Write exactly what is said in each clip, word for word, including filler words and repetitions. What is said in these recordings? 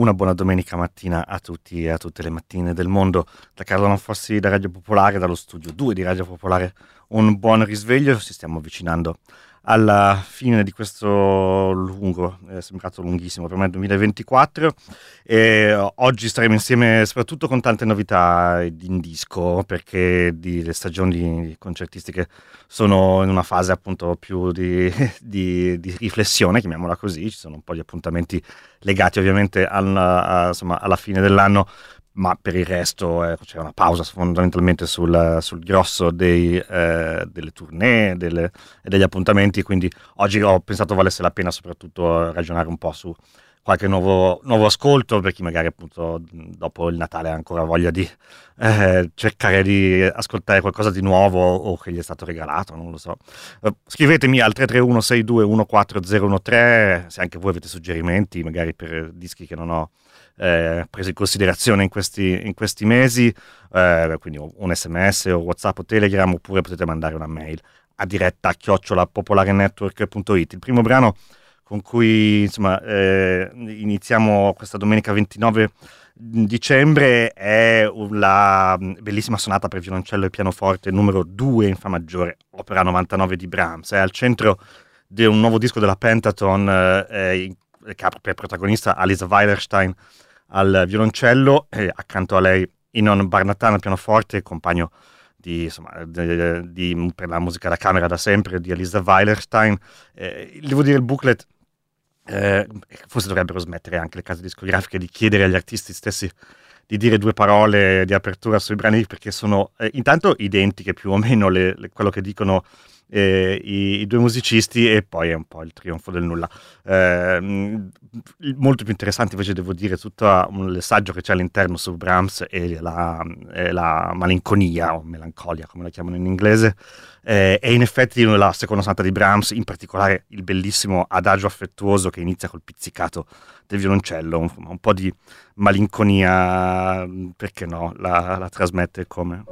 Una buona domenica mattina a tutti e a tutte le mattine del mondo. Da Carlo Manfossi da Radio Popolare, dallo studio due di Radio Popolare, un buon risveglio. Ci stiamo avvicinando alla fine di questo lungo, è sembrato lunghissimo per me, duemilaventiquattro, e oggi staremo insieme soprattutto con tante novità in disco, perché di, le stagioni concertistiche sono in una fase appunto più di, di, di riflessione, chiamiamola così. Ci sono un po' di appuntamenti legati ovviamente al, a, insomma, alla fine dell'anno, ma per il resto eh, c'è una pausa fondamentalmente sul, sul grosso dei, eh, delle tournée delle, e degli appuntamenti, quindi oggi ho pensato valesse la pena soprattutto ragionare un po' su qualche nuovo, nuovo ascolto, per chi magari appunto dopo il Natale ha ancora voglia di eh, cercare di ascoltare qualcosa di nuovo o che gli è stato regalato, non lo so. Uh, scrivetemi al tre tre uno sei due uno quattro zero uno tre se anche voi avete suggerimenti magari per dischi che non ho eh, preso in considerazione in questi, in questi mesi, eh, quindi un sms o WhatsApp o Telegram, oppure potete mandare una mail a diretta chiocciola popolarenetwork punto it. Il primo brano con cui insomma eh, iniziamo questa domenica ventinove dicembre è la bellissima sonata per violoncello e pianoforte numero due in fa maggiore, opera novantanove di Brahms. È al centro di un nuovo disco della Pentaton eh, che ha per protagonista Alisa Weilerstein al violoncello e accanto a lei Inon Barnatan al pianoforte, compagno di, insomma, di, di, per la musica da camera da sempre di Alisa Weilerstein. Eh, devo dire, il booklet Eh, forse dovrebbero smettere anche le case discografiche di chiedere agli artisti stessi di dire due parole di apertura sui brani, perché sono eh, intanto identiche più o meno le, le, quello che dicono eh, i, i due musicisti, e poi è un po' il trionfo del nulla. Eh, molto più interessante invece devo dire tutto un, il saggio che c'è all'interno su Brahms e la, e la malinconia o melancolia come la chiamano in inglese. Eh, e in effetti la seconda sonata di Brahms, in particolare il bellissimo adagio affettuoso che inizia col pizzicato del violoncello, un, un po' di malinconia, perché no, la, la trasmette come...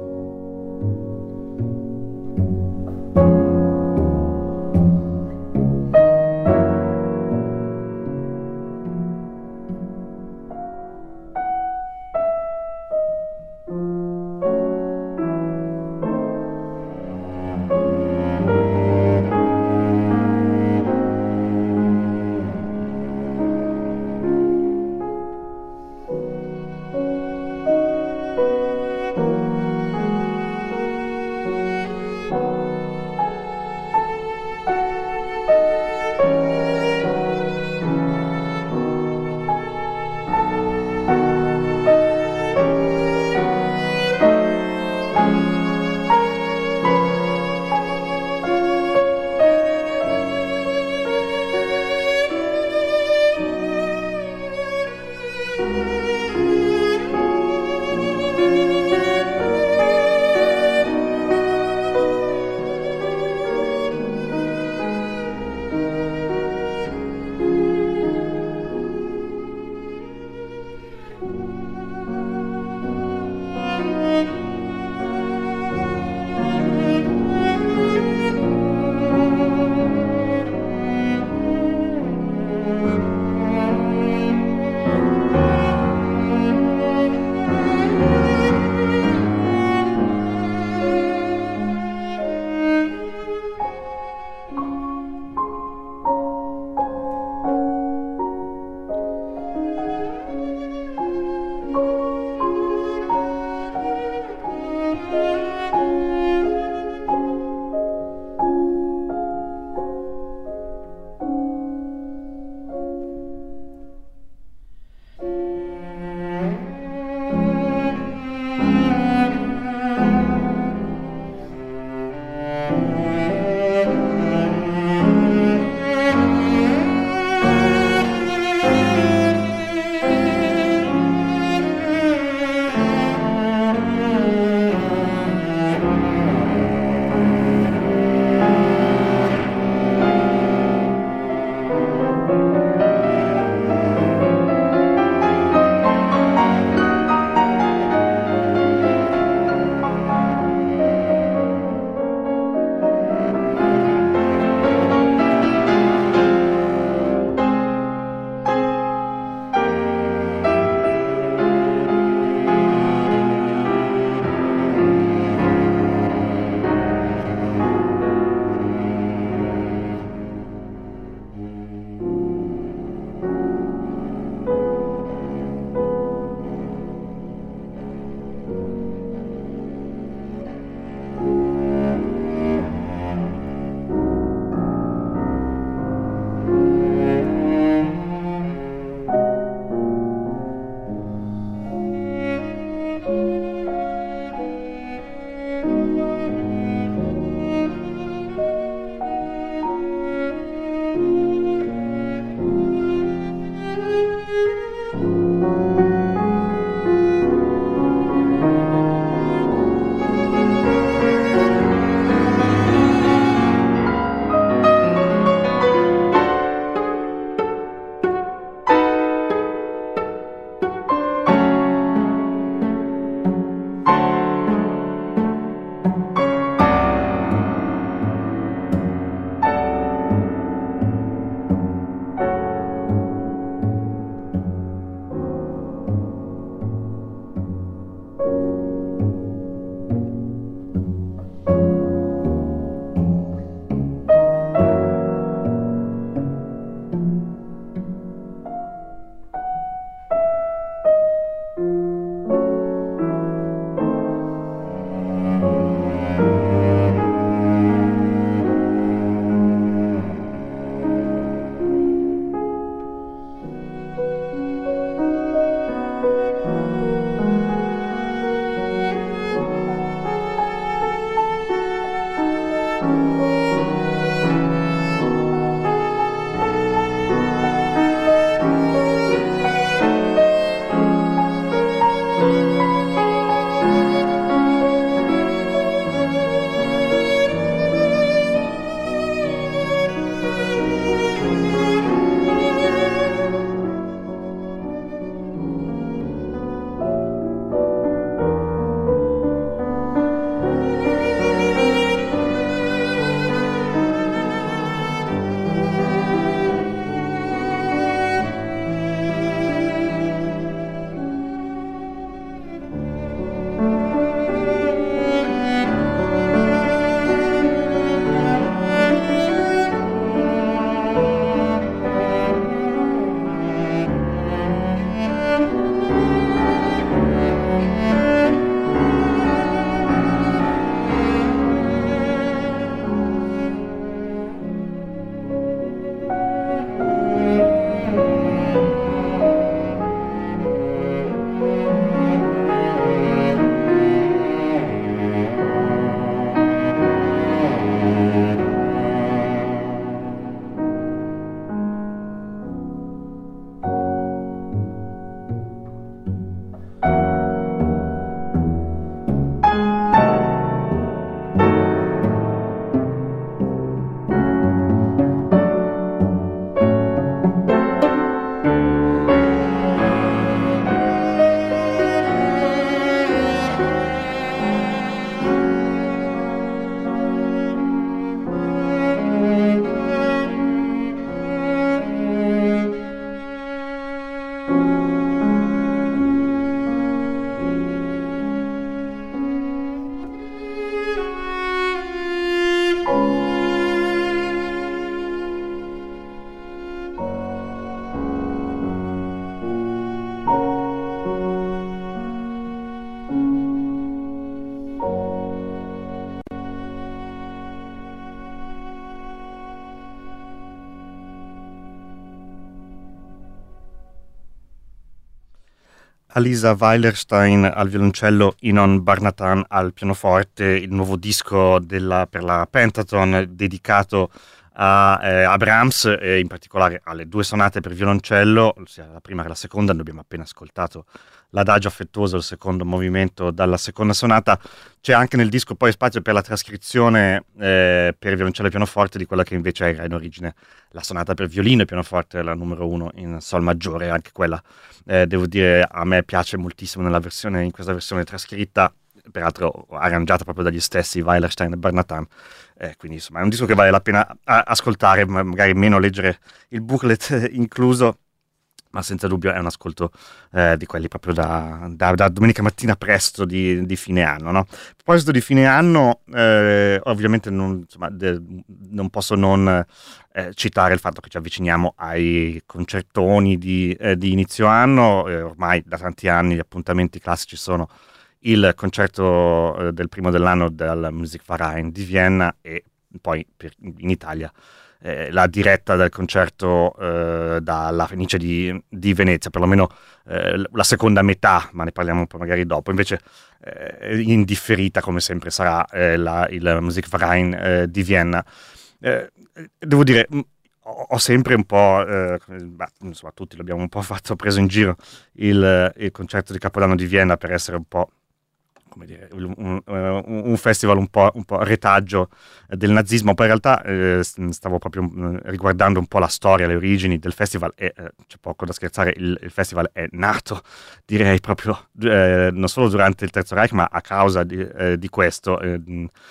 Alisa Weilerstein al violoncello, Inon Barnatan al pianoforte, il nuovo disco della, per la Pentaton dedicato a, eh, a Brahms e in particolare alle due sonate per violoncello, sia la prima che la seconda. Noi abbiamo appena ascoltato l'adagio affettuoso, il secondo movimento dalla seconda sonata. C'è anche nel disco poi spazio per la trascrizione eh, per violoncello e pianoforte di quella che invece era in origine la sonata per violino e pianoforte, la numero uno in sol maggiore. Anche quella, eh, devo dire, a me piace moltissimo nella versione, in questa versione trascritta, peraltro arrangiata proprio dagli stessi Weilerstein e Barnatan. Eh, quindi insomma è un disco che vale la pena a- ascoltare, magari meno leggere il booklet incluso, ma senza dubbio è un ascolto eh, di quelli proprio da, da, da domenica mattina presto di, di fine anno, no? A proposito di fine anno, eh, ovviamente non, insomma, de, non posso non eh, citare il fatto che ci avviciniamo ai concertoni di, eh, di inizio anno. Eh, ormai da tanti anni gli appuntamenti classici sono il concerto eh, del primo dell'anno del Musikverein di Vienna e poi per, in Italia eh, la diretta del concerto eh, dalla Fenice di, di Venezia, perlomeno eh, la seconda metà, ma ne parliamo un po' magari dopo. Invece eh, indifferita come sempre sarà eh, la, il Musikverein eh, di Vienna. Eh, devo dire, ho sempre un po', eh, beh, insomma tutti l'abbiamo un po' fatto, preso in giro il, il concerto di Capodanno di Vienna per essere un po', come dire, un, un, un festival un po', un po' retaggio del nazismo. Poi in realtà eh, stavo proprio riguardando un po' la storia, le origini del festival e eh, c'è poco da scherzare, il, il festival è nato, direi proprio, eh, non solo durante il Terzo Reich, ma a causa di, eh, di questo. Eh,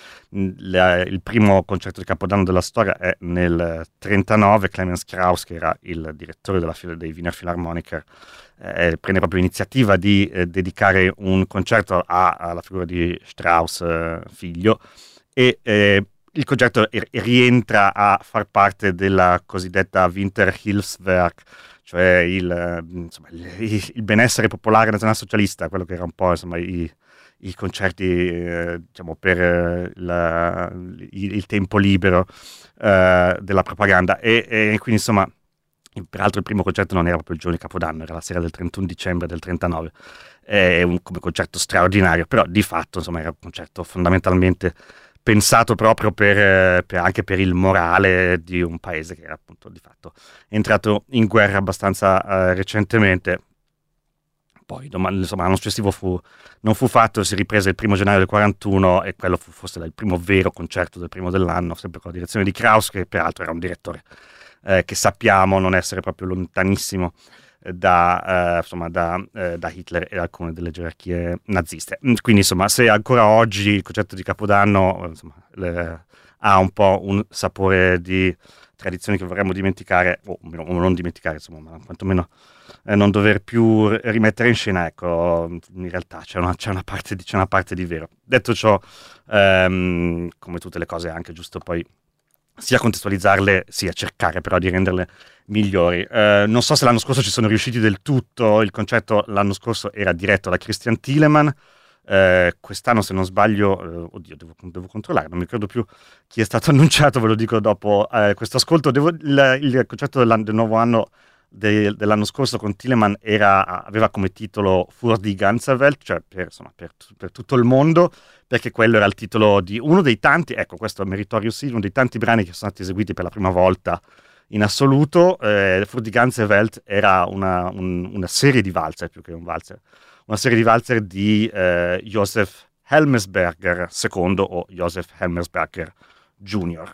la, il primo concerto di Capodanno della storia è nel trentanove, Clemens Krauss, che era il direttore della, dei Wiener Philharmoniker, Eh, prende proprio l'iniziativa di eh, dedicare un concerto a, alla figura di Strauss eh, figlio, e eh, il concerto er- rientra a far parte della cosiddetta Winterhilfswerk, cioè il, eh, insomma, il, il benessere popolare nazionalsocialista, quello che era un po' insomma i, i concerti eh, diciamo per eh, la, il, il tempo libero eh, della propaganda, e, e quindi insomma. Peraltro il primo concerto non era proprio il giorno di Capodanno, era la sera del trentuno dicembre del trentanove, è un come concerto straordinario, però di fatto insomma era un concerto fondamentalmente pensato proprio per, per anche per il morale di un paese che era appunto di fatto entrato in guerra abbastanza uh, recentemente. Poi domani, insomma, l'anno successivo fu, non fu fatto, si riprese il primo gennaio del quarantuno e quello fu forse il primo vero concerto del primo dell'anno, sempre con la direzione di Krauss, che peraltro era un direttore Eh, che sappiamo non essere proprio lontanissimo eh, da, eh, insomma, da, eh, da Hitler e alcune delle gerarchie naziste. Quindi insomma, se ancora oggi il concetto di Capodanno insomma, le, ha un po' un sapore di tradizioni che vorremmo dimenticare, o, o non dimenticare, insomma, ma quantomeno eh, non dover più rimettere in scena, ecco, in realtà c'è una, c'è una, parte, di, c'è una parte di vero. Detto ciò, ehm, come tutte le cose è anche giusto poi sia contestualizzarle, sia cercare però di renderle migliori. Eh, non so se l'anno scorso ci sono riusciti del tutto. Il concerto l'anno scorso era diretto da Christian Thielemann, eh, quest'anno se non sbaglio, eh, oddio devo, devo controllare, non mi ricordo più chi è stato annunciato, ve lo dico dopo eh, questo ascolto. Devo, il, il concerto del nuovo anno de, dell'anno scorso con Thielemann era, aveva come titolo Für die ganze Welt, cioè per, insomma, per, per tutto il mondo, perché quello era il titolo di uno dei tanti, ecco questo è meritorio sì, uno dei tanti brani che sono stati eseguiti per la prima volta in assoluto. eh, Für die ganze Welt era una, un, una serie di valzer, più che un valzer, una serie di valzer di eh, Joseph Helmersberger secondo o Joseph Helmersberger Junior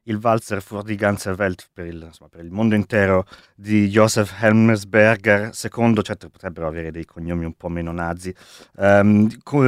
il Walzer für die ganze Welt, per il, insomma, per il mondo intero, di Joseph Hemmesberger secondo, certo potrebbero avere dei cognomi un po' meno nazi. Um,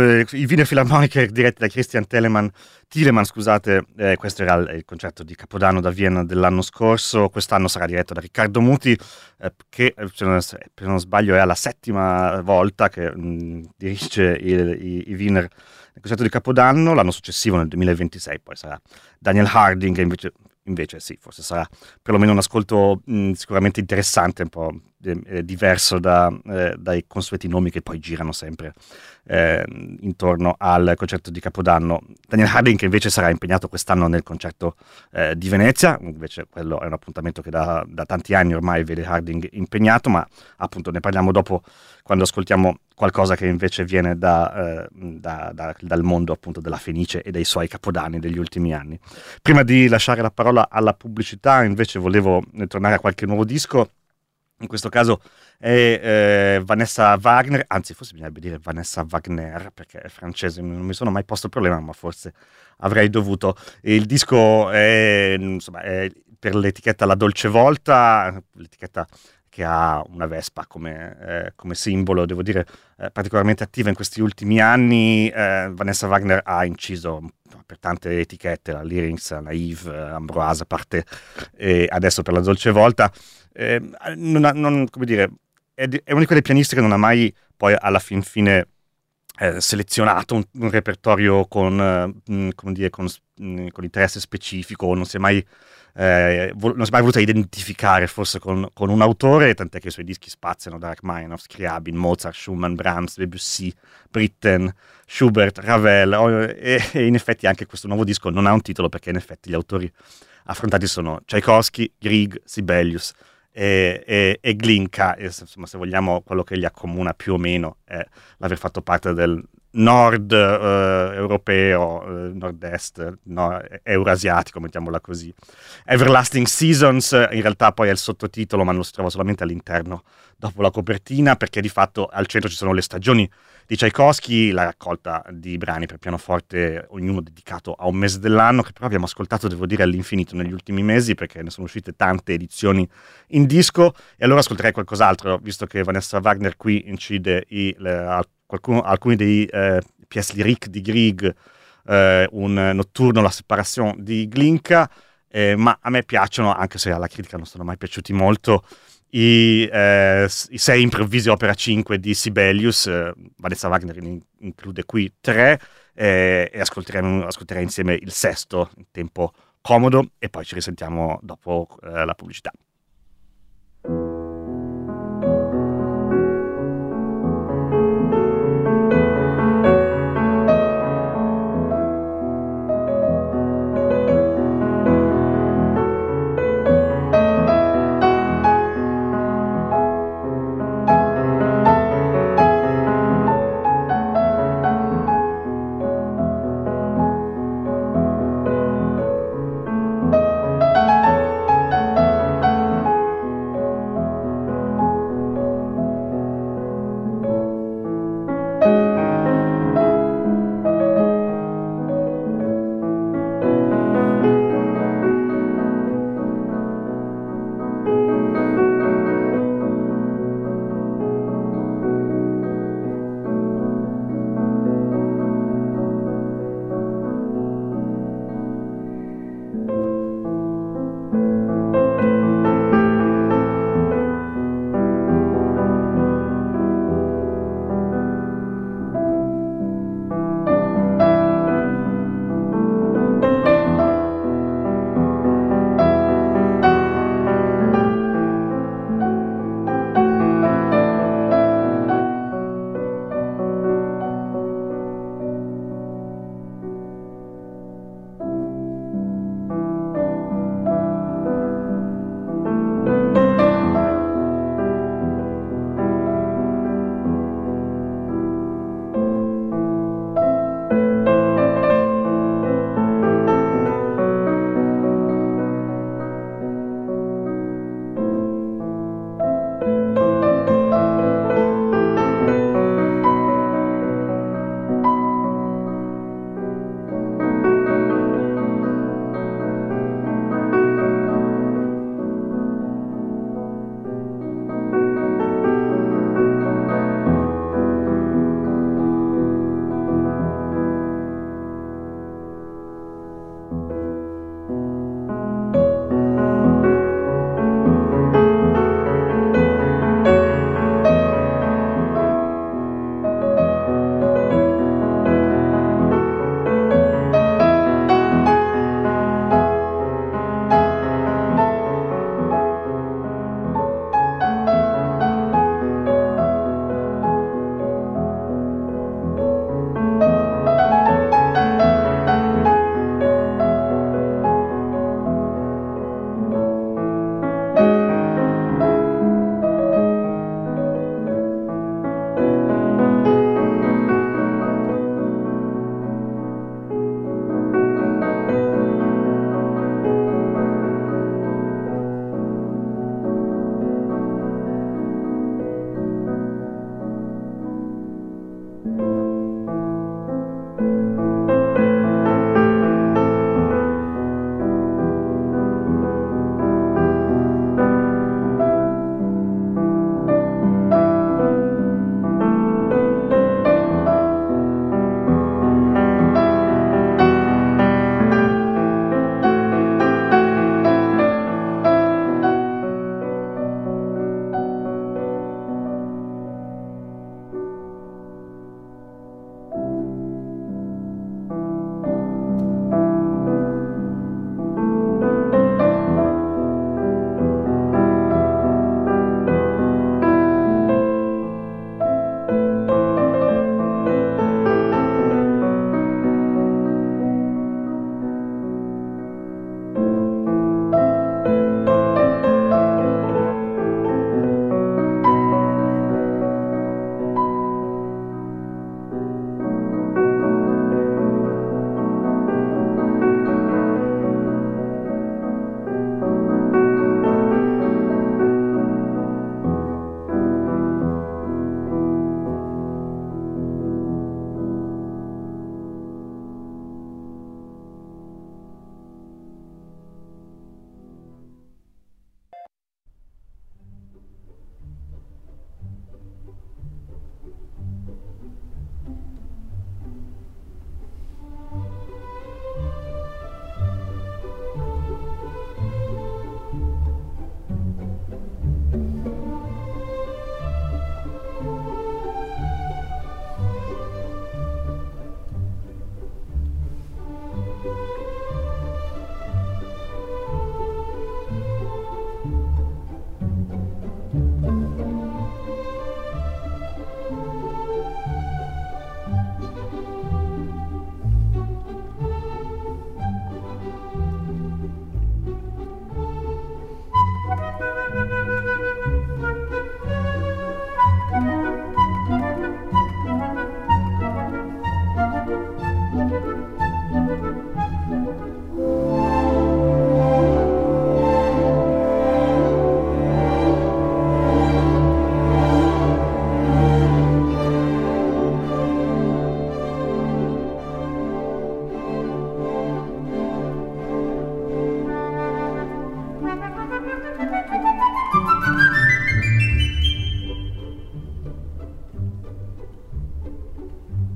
I Wiener Philharmoniker diretti da Christian Telemann, Thielemann, scusate, eh, questo era il, il concerto di Capodanno da Vienna dell'anno scorso, quest'anno sarà diretto da Riccardo Muti, eh, che se non, se non sbaglio è la settima volta che mh, dirige il, i, i Wiener nel concerto di Capodanno. L'anno successivo, nel duemilaventisei, poi sarà Daniel Harding, che invece, invece sì, forse sarà perlomeno un ascolto mh, sicuramente interessante, un po' eh, diverso da, eh, dai consueti nomi che poi girano sempre eh, intorno al concerto di Capodanno. Daniel Harding, che invece sarà impegnato quest'anno nel concerto eh, di Venezia, invece quello è un appuntamento che da, da tanti anni ormai vede Harding impegnato, ma appunto ne parliamo dopo, quando ascoltiamo qualcosa che invece viene da, eh, da, da, dal mondo appunto della Fenice e dei suoi capodanni degli ultimi anni. Prima di lasciare la parola alla pubblicità, invece volevo tornare a qualche nuovo disco. In questo caso è eh, Vanessa Wagner, anzi forse bisognerebbe dire Vanessa Wagner, perché è francese, non mi sono mai posto il problema, ma forse avrei dovuto. Il disco è, insomma, è per l'etichetta La Dolce Volta, l'etichetta che ha una Vespa come, eh, come simbolo, devo dire, eh, particolarmente attiva in questi ultimi anni. eh, Vanessa Wagner ha inciso per tante etichette, la Lyrinx, la Yves, Ambroise, Parte, e adesso per La Dolce Volta. Eh, non, ha, non, come dire, è, è una di quelle pianiste che non ha mai poi alla fin fine eh, selezionato un, un repertorio con, eh, come dire, con, mh, con interesse specifico, non si è mai Eh, vol- non si è mai voluta identificare forse con, con un autore, tant'è che i suoi dischi spaziano da Rachmaninoff, Scriabin, Mozart, Schumann, Brahms, Debussy, Britten, Schubert, Ravel, oh, e, e in effetti anche questo nuovo disco non ha un titolo, perché in effetti gli autori affrontati sono Tchaikovsky, Grieg, Sibelius e, e, e Glinka, e, insomma, se vogliamo, quello che li accomuna più o meno è l'aver fatto parte del nord eh, europeo, eh, nord-est, no, eurasiatico, mettiamola così. Everlasting Seasons in realtà poi è il sottotitolo, ma non lo si trova solamente all'interno dopo la copertina, perché di fatto al centro ci sono le stagioni di Tchaikovsky, la raccolta di brani per pianoforte, ognuno dedicato a un mese dell'anno, che però abbiamo ascoltato, devo dire, all'infinito negli ultimi mesi, perché ne sono uscite tante edizioni in disco. E allora ascolterei qualcos'altro, visto che Vanessa Wagner qui incide i, le, qualcuno, alcuni dei eh, pièces lyriques di Grieg, eh, un notturno, La Séparation di Glinka, eh, ma a me piacciono, anche se alla critica non sono mai piaciuti molto, i, eh, i sei improvvisi opera cinque di Sibelius. eh, Vanessa Wagner in, include qui tre, eh, e ascolteremo, ascolterei insieme il sesto in tempo comodo, e poi ci risentiamo dopo eh, la pubblicità.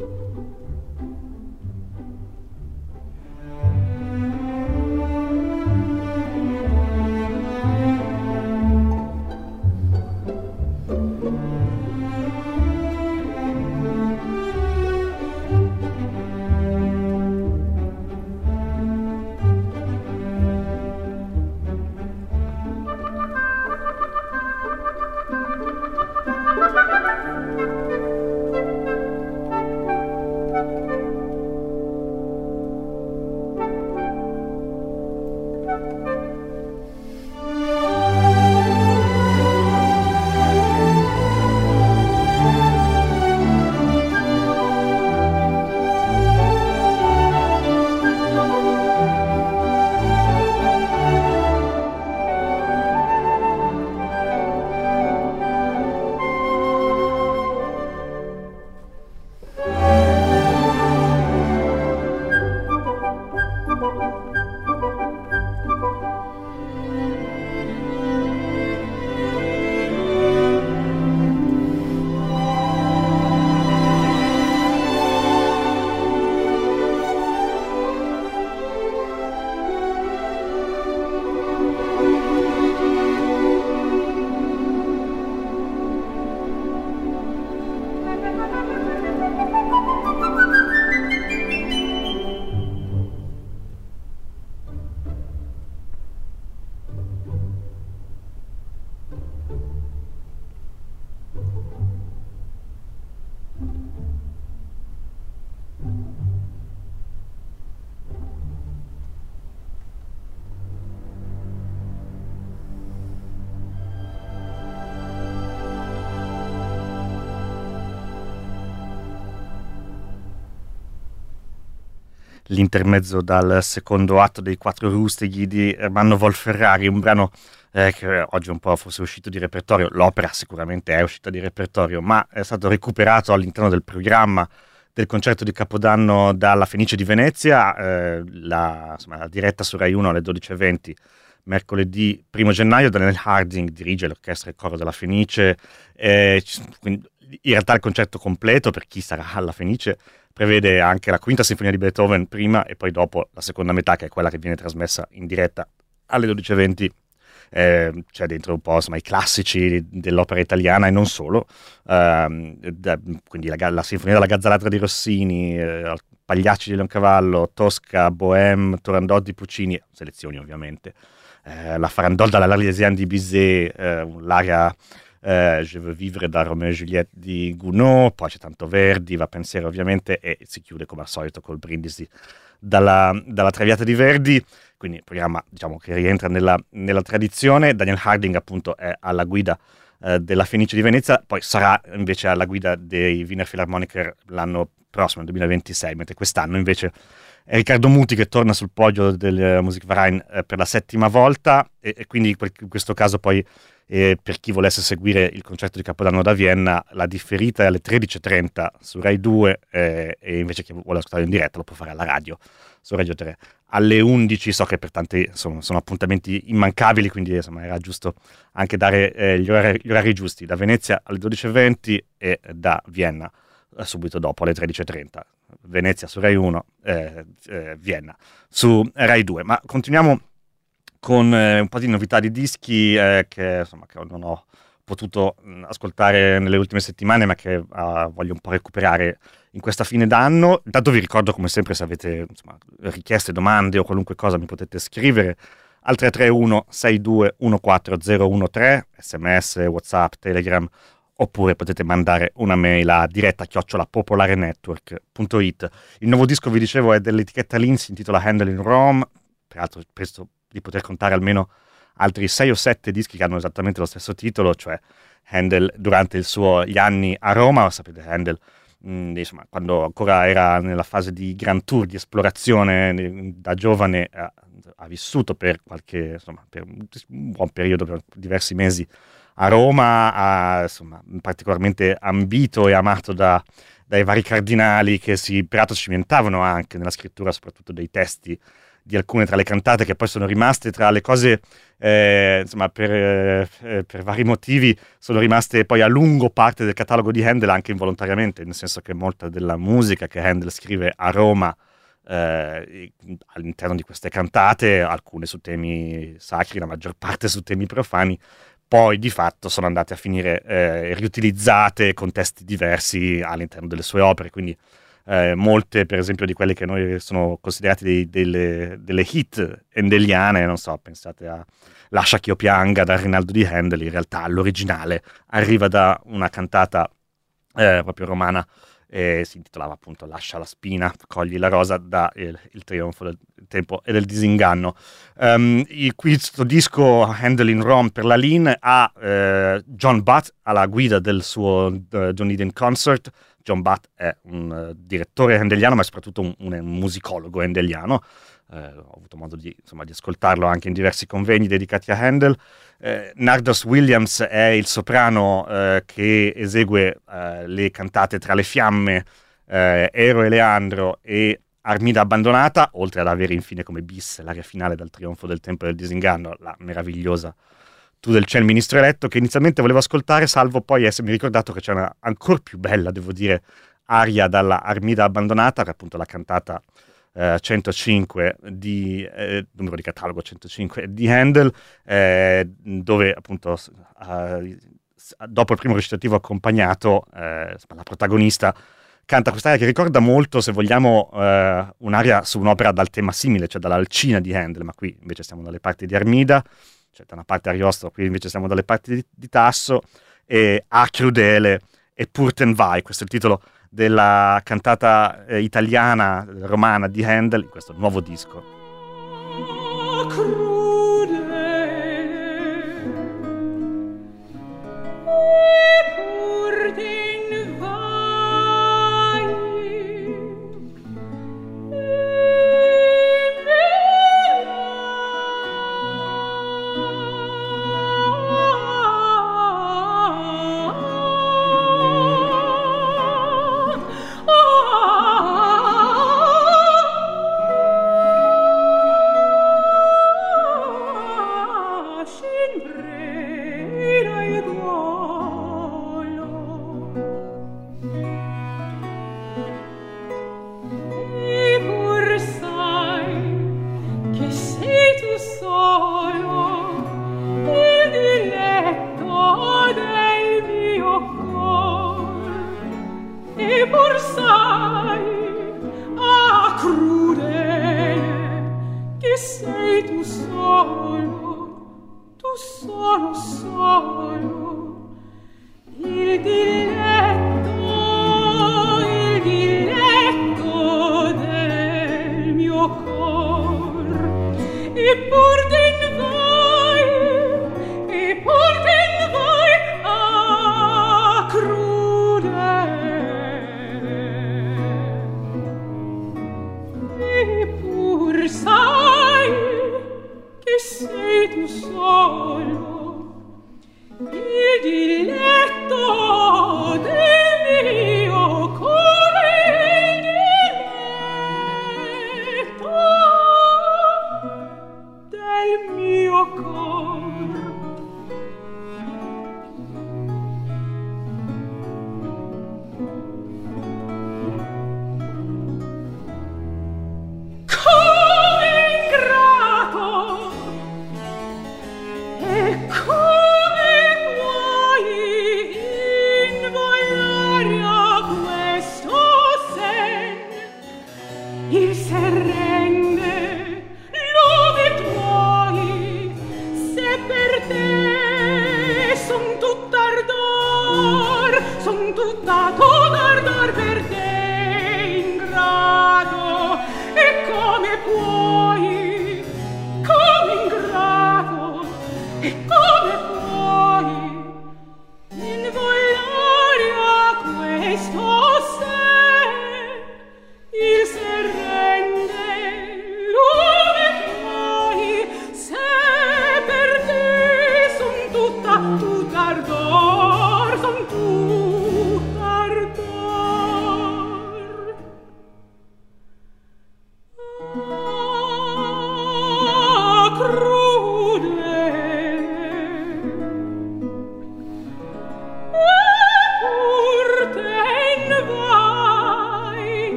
L'intermezzo dal secondo atto dei Quattro Rustighi di Ermanno Wolf-Ferrari, un brano eh, che oggi è un po' forse uscito di repertorio. L'opera sicuramente è uscita di repertorio, ma è stato recuperato all'interno del programma del concerto di Capodanno dalla Fenice di Venezia, eh, la, insomma, la diretta su Rai uno alle dodici e venti, mercoledì primo gennaio. Daniel Harding dirige l'orchestra e il coro della Fenice. Eh, quindi, in realtà il concerto completo, per chi sarà alla Fenice, prevede anche la quinta sinfonia di Beethoven prima e poi dopo la seconda metà, che è quella che viene trasmessa in diretta alle dodici e venti. Eh, c'è dentro un po' insomma, i classici dell'opera italiana e non solo, eh, da, quindi la, la sinfonia della Gazzalatra di Rossini, eh, Pagliacci di Leoncavallo, Tosca, Bohème, Turandot di Puccini, selezioni ovviamente, eh, la Farandole dalla L'Arlésienne di Bizet, eh, l'aria eh, Je veux vivre da Romeo e Juliette di Gounod, poi c'è tanto Verdi, va pensiero ovviamente, e si chiude come al solito col Brindisi dalla, dalla Traviata di Verdi. Quindi un programma, diciamo, che rientra nella, nella tradizione. Daniel Harding appunto è alla guida eh, della Fenice di Venezia, poi sarà invece alla guida dei Wiener Philharmoniker l'anno prossimo, nel duemilaventisei, mentre quest'anno invece è Riccardo Muti che torna sul podio del Musikverein eh, per la settima volta, e, e quindi in questo caso poi eh, per chi volesse seguire il concerto di Capodanno da Vienna, la differita è alle tredici e trenta su Rai due, eh, e invece chi vuole ascoltare in diretta lo può fare alla radio su Radio tre. Alle undici so che per tanti insomma, sono appuntamenti immancabili, quindi insomma, era giusto anche dare eh, gli, orari, gli orari giusti, da Venezia alle dodici e venti e da Vienna eh, subito dopo alle tredici e trenta. Venezia su Rai uno, eh, eh, Vienna su Rai due. Ma continuiamo con eh, un po' di novità di dischi eh, che, insomma, che non ho potuto mh, ascoltare nelle ultime settimane, ma che uh, voglio un po' recuperare in questa fine d'anno. Intanto vi ricordo, come sempre, se avete insomma, richieste, domande o qualunque cosa, mi potete scrivere al tre tre uno sei due uno quattro zero uno tre, sms, whatsapp, telegram, oppure potete mandare una mail a diretta chiocciola popolarenetwork punto it. Il nuovo disco, vi dicevo, è dell'etichetta Lin, si intitola Handel in Rome. Peraltro penso di poter contare almeno altri sei o sette dischi che hanno esattamente lo stesso titolo, cioè Handel durante il suo, gli anni a Roma. Sapete, Handel mh, insomma, quando ancora era nella fase di grand tour, di esplorazione, da giovane ha, ha vissuto per qualche, insomma, per un buon periodo, per diversi mesi a Roma, ha, insomma, particolarmente ambito e amato da, dai vari cardinali che si, peraltro, cimentavano anche nella scrittura soprattutto dei testi di alcune tra le cantate che poi sono rimaste tra le cose, eh, insomma, per, eh, per vari motivi sono rimaste poi a lungo parte del catalogo di Handel, anche involontariamente, nel senso che molta della musica che Handel scrive a Roma eh, all'interno di queste cantate, alcune su temi sacri, la maggior parte su temi profani, poi di fatto sono andate a finire eh, riutilizzate con testi diversi all'interno delle sue opere, quindi Eh, molte per esempio di quelle che noi sono considerate dei, delle, delle hit handeliane, non so, pensate a Lascia che io pianga da Rinaldo di Handel, in realtà l'originale arriva da una cantata eh, proprio romana e si intitolava appunto Lascia la spina, cogli la rosa, da il, il trionfo del tempo e del disinganno. Um, il, questo disco Handel in Rome per la Lean ha eh, John Butt alla guida del suo uh, Don't Need in Concert. John Butt è un uh, direttore handeliano, ma è soprattutto un, un, un musicologo handeliano. Eh, ho avuto modo di, insomma, di ascoltarlo anche in diversi convegni dedicati a Handel. Eh, Nardos Williams è il soprano eh, che esegue eh, le cantate Tra le fiamme, eh, Ero e Leandro e Armida abbandonata, oltre ad avere infine come bis l'aria finale dal trionfo del tempo e del disinganno, la meravigliosa Tu del ciel ministro eletto, che inizialmente volevo ascoltare, salvo poi essermi ricordato che c'è una ancora più bella, devo dire, aria dalla Armida abbandonata, che è appunto la cantata eh, centocinque di eh, numero di catalogo centocinque di Handel, eh, dove appunto eh, dopo il primo recitativo accompagnato eh, la protagonista canta quest'aria che ricorda molto, se vogliamo, eh, un'aria su un'opera dal tema simile, cioè dall'Alcina di Handel, ma qui invece siamo dalle parti di Armida, cioè da una parte Ariosto, qui invece siamo dalle parti di, di Tasso, e A Crudele e Pur ten vai, questo è il titolo della cantata eh, italiana, romana di Handel, in questo nuovo disco.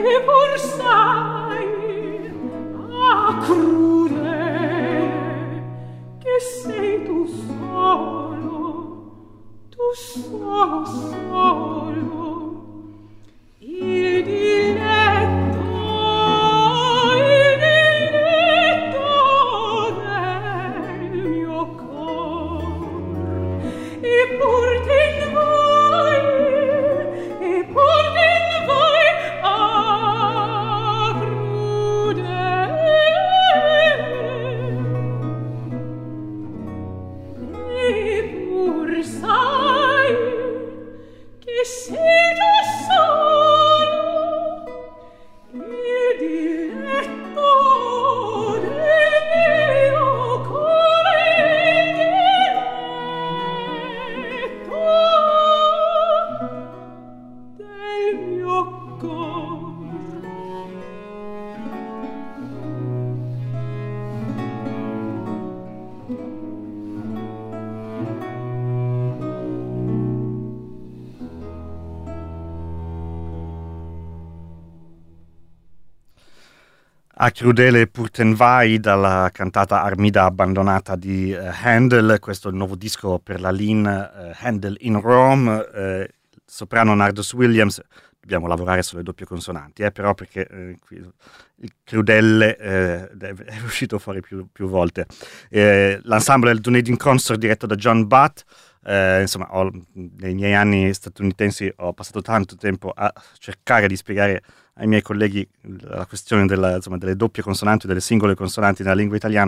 A Crudele pur ten vai, dalla cantata Armida abbandonata di uh, Handel. Questo è il nuovo disco per la Lin, uh, Handel in Rome, uh, soprano Nardus Williams. Dobbiamo lavorare sulle doppie consonanti, eh, però perché eh, qui, il Crudele eh, è uscito fuori più, più volte. Eh, l'ensemble del Dunedin Consort diretto da John Butt. Eh, insomma, ho, nei miei anni statunitensi ho passato tanto tempo a cercare di spiegare ai miei colleghi la questione della, insomma, delle doppie consonanti, delle singole consonanti nella lingua italiana.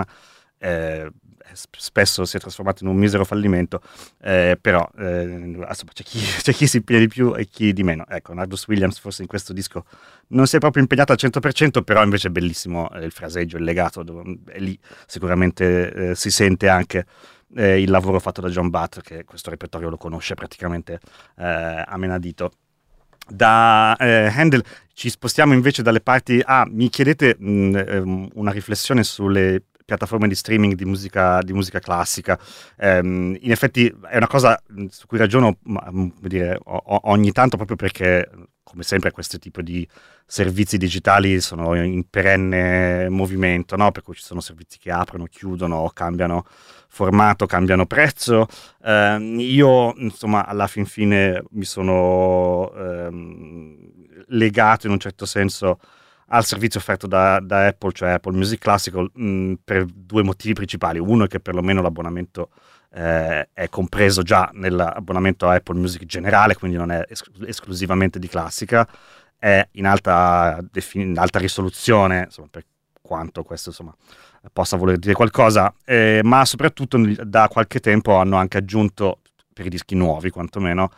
Eh, spesso si è trasformato in un misero fallimento, eh, però eh, insomma, c'è, chi, c'è chi si impegna di più e chi di meno. Ecco, Nardus Williams forse in questo disco non si è proprio impegnato al cento per cento, però invece è bellissimo eh, il fraseggio, il legato, dove, e lì sicuramente eh, si sente anche eh, il lavoro fatto da John Butt, che questo repertorio lo conosce praticamente eh, a menadito. Da eh, Handel ci spostiamo invece dalle parti... Ah, mi chiedete mh, una riflessione sulle piattaforme di streaming di musica, di musica classica. Um, in effetti è una cosa su cui ragiono ma, dire, o, ogni tanto, proprio perché, come sempre, questo tipo di servizi digitali sono in perenne movimento, no? Per cui ci sono servizi che aprono, chiudono, cambiano formato, cambiano prezzo. Uh, io, insomma, alla fin fine mi sono um, legato in un certo senso al servizio offerto da, da Apple, cioè Apple Music Classical, mh, per due motivi principali. Uno è che perlomeno l'abbonamento eh, è compreso già nell'abbonamento a Apple Music generale, quindi non è es- esclusivamente di classica, è in alta, defin- in alta risoluzione, insomma, per quanto questo insomma possa voler dire qualcosa, eh, ma soprattutto da qualche tempo hanno anche aggiunto, per i dischi nuovi quantomeno,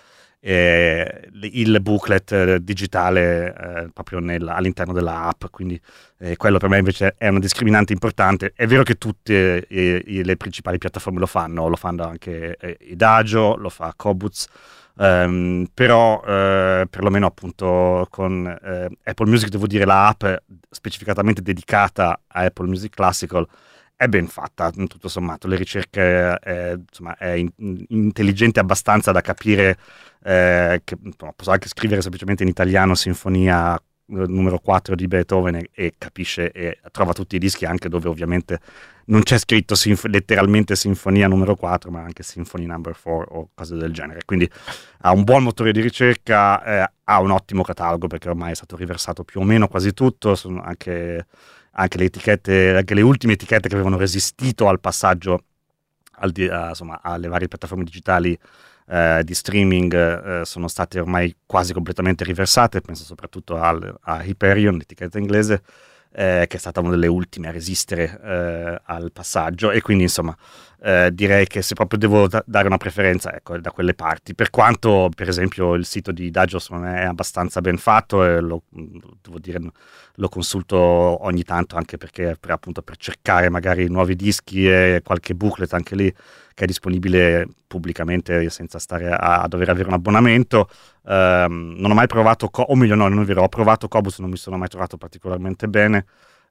Eh, il booklet eh, digitale eh, proprio nel, all'interno della app, quindi eh, quello per me invece è una discriminante importante. È vero che tutte eh, le principali piattaforme lo fanno, lo fanno anche eh, Idagio, lo fa Qobuz, ehm, però eh, perlomeno appunto con eh, Apple Music, devo dire, la app specificatamente dedicata a Apple Music Classical è ben fatta, tutto sommato. Le ricerche eh, insomma, è in, intelligente abbastanza da capire eh, che no, posso anche scrivere semplicemente in italiano Sinfonia numero quattro di Beethoven e, e capisce e trova tutti i dischi, anche dove ovviamente non c'è scritto sinf- letteralmente Sinfonia numero quattro, ma anche Symphony number four o cose del genere. Quindi ha un buon motore di ricerca, eh, ha un ottimo catalogo, perché ormai è stato riversato più o meno quasi tutto. Sono anche anche le etichette, anche le ultime etichette che avevano resistito al passaggio al di, uh, insomma, alle varie piattaforme digitali uh, di streaming uh, sono state ormai quasi completamente riversate. Penso soprattutto al, a Hyperion, l'etichetta inglese, eh, che è stata una delle ultime a resistere eh, al passaggio, e quindi insomma eh, direi che se proprio devo da- dare una preferenza, ecco, è da quelle parti, per quanto per esempio il sito di Dagios non è abbastanza ben fatto, e lo, devo dire, lo consulto ogni tanto, anche perché per, appunto per cercare magari nuovi dischi e qualche booklet anche lì che è disponibile pubblicamente senza stare a, a dover avere un abbonamento. Um, non ho mai provato, Co- o meglio no, non è vero, ho provato Qobuz, non mi sono mai trovato particolarmente bene,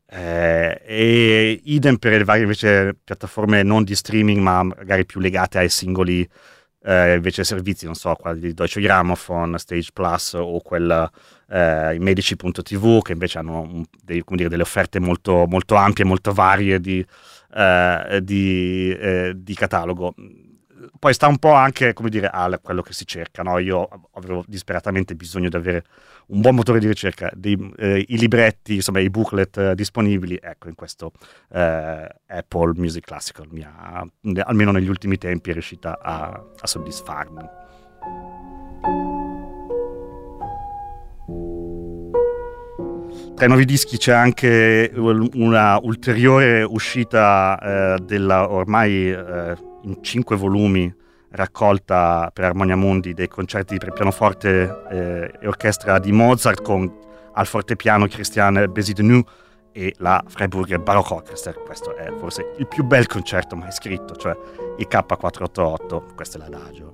eh, e idem per le varie invece piattaforme non di streaming ma magari più legate ai singoli eh, invece servizi, non so, quelli di Deutsche Grammophon, Stage Plus o quel eh, i medici punto tv, che invece hanno un, dei, come dire, delle offerte molto, molto ampie, molto varie di, eh, di, eh, di catalogo. Poi sta un po' anche, come dire, a quello che si cerca, no? Io avevo disperatamente bisogno di avere un buon motore di ricerca, dei, eh, i libretti, insomma i booklet eh, disponibili. Ecco, in questo eh, Apple Music Classical mi ha, almeno negli ultimi tempi, è riuscita a, a soddisfarmi. Tra i nuovi dischi c'è anche una ulteriore uscita eh, della ormai eh, in cinque volumi raccolta per Armonia Mundi dei concerti per pianoforte eh, e orchestra di Mozart, con al fortepiano Christian Besidenu e la Freiburger Baroque Orchestra. Questo è forse il più bel concerto mai scritto, cioè il K quattrocentottantotto, questo è l'adagio.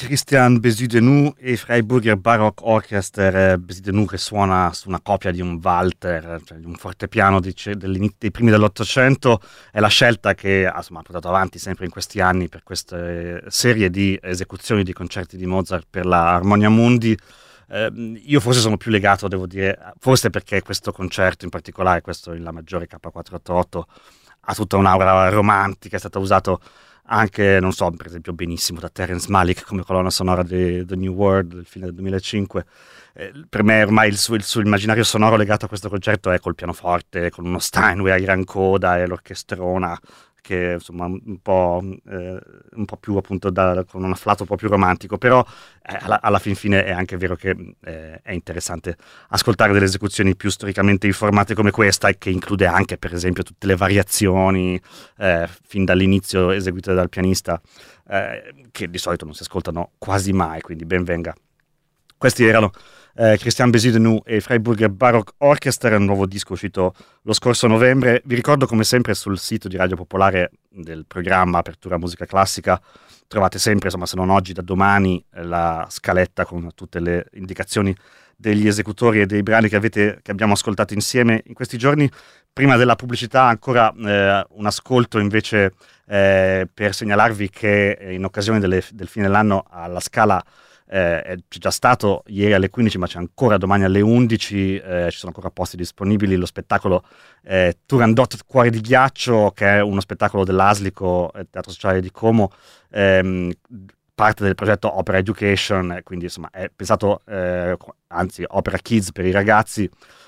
Christian Bezudenou e Freiburger Baroque Orchester. Bezudenou che suona su una copia di un Walter, cioè di un fortepiano di, dei primi dell'Ottocento, è la scelta che insomma, ha portato avanti sempre in questi anni per queste serie di esecuzioni di concerti di Mozart per la Armonia Mundi. Eh, io forse sono più legato, devo dire, forse perché questo concerto in particolare, questo in La maggiore K quattrocentottantotto, ha tutta un'aura romantica, è stato usato anche, non so, per esempio benissimo da Terence Malick come colonna sonora di The New World del film del duemilacinque. Eh, per me ormai il suo, il suo immaginario sonoro legato a questo concerto è col pianoforte, con uno Steinway a gran coda e l'orchestrona, che insomma un po', eh, un po' più appunto da, con un afflato un po' più romantico, però eh, alla, alla fin fine è anche vero che eh, è interessante ascoltare delle esecuzioni più storicamente informate come questa, e che include anche per esempio tutte le variazioni eh, fin dall'inizio eseguite dal pianista, eh, che di solito non si ascoltano quasi mai, quindi ben venga. Questi erano eh, Christian Bezudenou e Freiburger Baroque Orchester, un nuovo disco uscito lo scorso novembre. Vi ricordo come sempre sul sito di Radio Popolare del programma Apertura Musica Classica trovate sempre, insomma se non oggi, da domani, la scaletta con tutte le indicazioni degli esecutori e dei brani che, avete, che abbiamo ascoltato insieme in questi giorni. Prima della pubblicità ancora eh, un ascolto invece eh, per segnalarvi che in occasione delle, del fine dell'anno alla Scala Eh, c'è già stato ieri alle quindici, ma c'è ancora domani alle undici, eh, ci sono ancora posti disponibili, lo spettacolo eh, Turandot Cuore di Ghiaccio, che è uno spettacolo dell'Aslico eh, Teatro Sociale di Como, ehm, parte del progetto Opera Education, quindi insomma è pensato, eh, anzi Opera Kids per i ragazzi.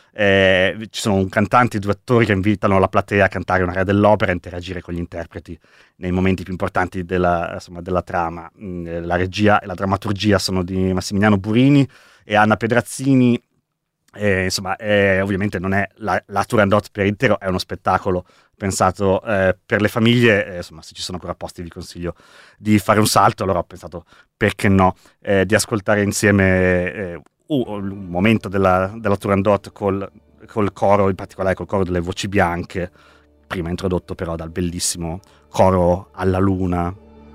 Eh, ci sono un cantante e due attori che invitano la platea a cantare un'area dell'opera e interagire con gli interpreti nei momenti più importanti della, insomma, della trama. Mm, la regia e la drammaturgia sono di Massimiliano Burini e Anna Pedrazzini. Eh, insomma, eh, ovviamente non è la, la Turandot per intero, è uno spettacolo pensato eh, per le famiglie. Eh, insomma, se ci sono ancora posti vi consiglio di fare un salto. Allora ho pensato, perché no, eh, di ascoltare insieme eh, un momento della, della Turandot col, col coro, in particolare col coro delle voci bianche, prima introdotto però dal bellissimo coro alla luna.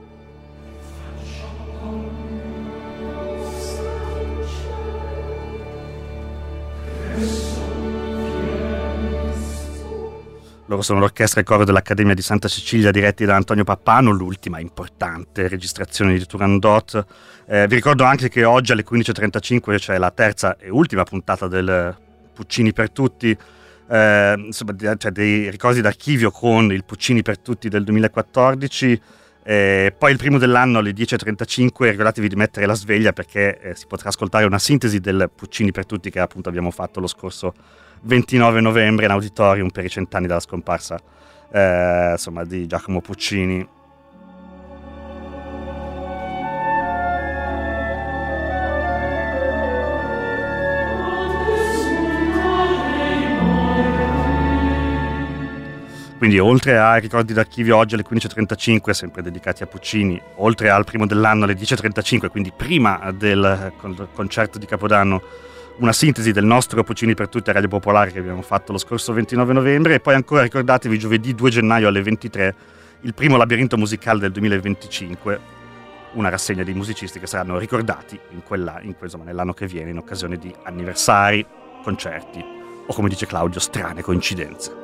Loro sono l'orchestra e coro dell'Accademia di Santa Cecilia, diretti da Antonio Pappano, l'ultima importante registrazione di Turandot. Eh, vi ricordo anche che oggi alle quindici e trentacinque c'è la terza e ultima puntata del Puccini per Tutti, eh, insomma, cioè dei ricordi d'archivio con il Puccini per Tutti del duemilaquattordici. Eh, poi il primo dell'anno alle dieci e trentacinque ricordatevi di mettere la sveglia, perché eh, si potrà ascoltare una sintesi del Puccini per Tutti che appunto abbiamo fatto lo scorso ventinove novembre in auditorium per i cent'anni dalla scomparsa eh, insomma di Giacomo Puccini. Quindi oltre ai ricordi d'archivio oggi alle quindici e trentacinque, sempre dedicati a Puccini, oltre al primo dell'anno alle dieci e trentacinque, quindi prima del concerto di Capodanno, una sintesi del nostro Puccini per Tutti a Radio Popolare che abbiamo fatto lo scorso ventinove novembre, e poi ancora ricordatevi giovedì due gennaio alle ventitré il primo labirinto musicale del duemilaventicinque, una rassegna di musicisti che saranno ricordati in quella, in, insomma, nell'anno che viene in occasione di anniversari, concerti o, come dice Claudio, strane coincidenze.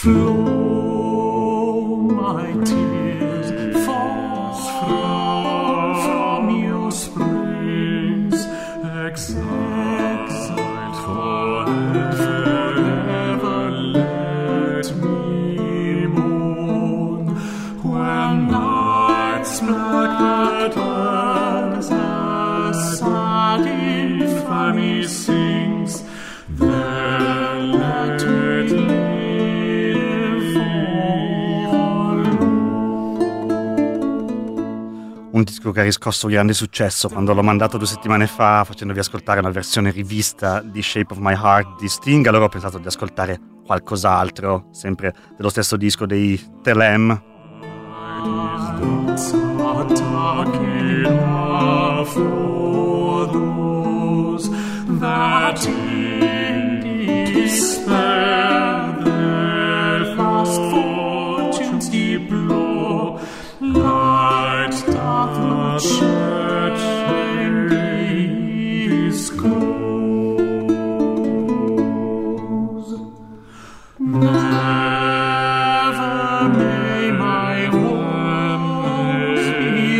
Flow my tears, fall from your springs, exiled forever, let me mourn when night's black bird a sad infamy sings. Then let it live for. Un disco che ha riscosso grande successo quando l'ho mandato due settimane fa facendovi ascoltare una versione rivista di Shape of My Heart di Sting. Allora ho pensato di ascoltare qualcos'altro, sempre dello stesso disco dei Telem. That in despair their fast fortunes deplore, light doth not shed in these close. Never may my woes be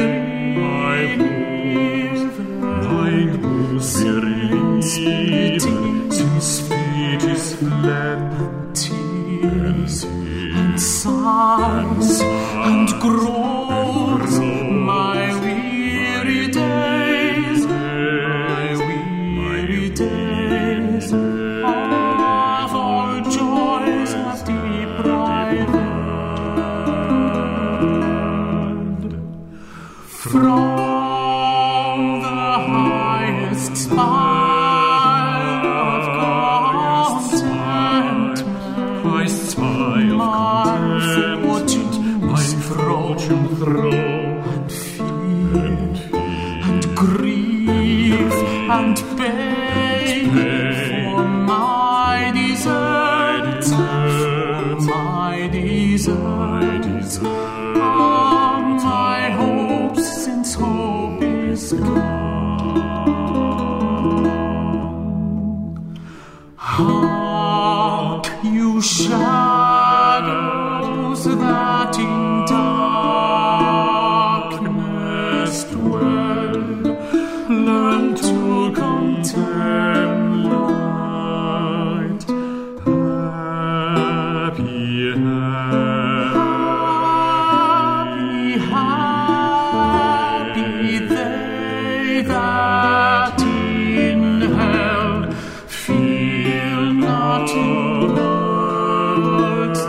thine whose since fate is fled, tears and sighs and groans, my weary days, my weary days of all joys have deprived. From the highest spire and fear and grief and pain for my desert, my desert, ah, my hopes since hope is gone. Hark, you shadows that in darkness dwell, learn to contemn light. Happy, happy, happy they that in hell feel not world's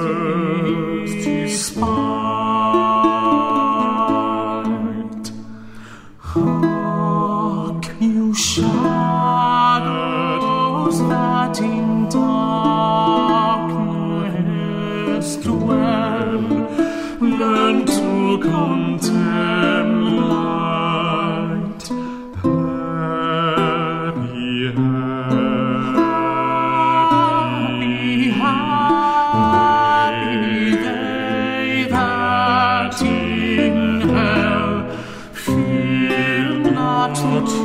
despite. Hark, you shadows that in darkness dwell, learn to contemn light. Happy, happy, happy they that in hell feel not